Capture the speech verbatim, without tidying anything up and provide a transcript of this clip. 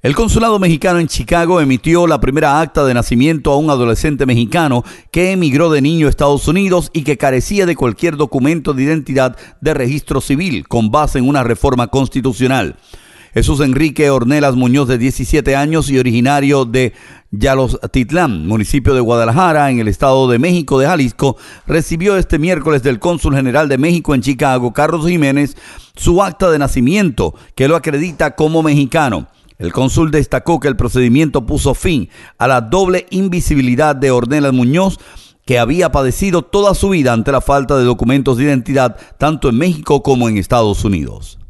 El consulado mexicano en Chicago emitió la primera acta de nacimiento a un adolescente mexicano que emigró de niño a Estados Unidos y que carecía de cualquier documento de identidad de registro civil con base en una reforma constitucional. Jesús Enrique Ornelas Muñoz, de diecisiete años y originario de Yalostitlán, municipio de Guadalajara, en el estado de México de Jalisco, recibió este miércoles del cónsul general de México en Chicago, Carlos Jiménez, su acta de nacimiento que lo acredita como mexicano. El cónsul destacó que el procedimiento puso fin a la doble invisibilidad de Ornelas Muñoz, que había padecido toda su vida ante la falta de documentos de identidad tanto en México como en Estados Unidos.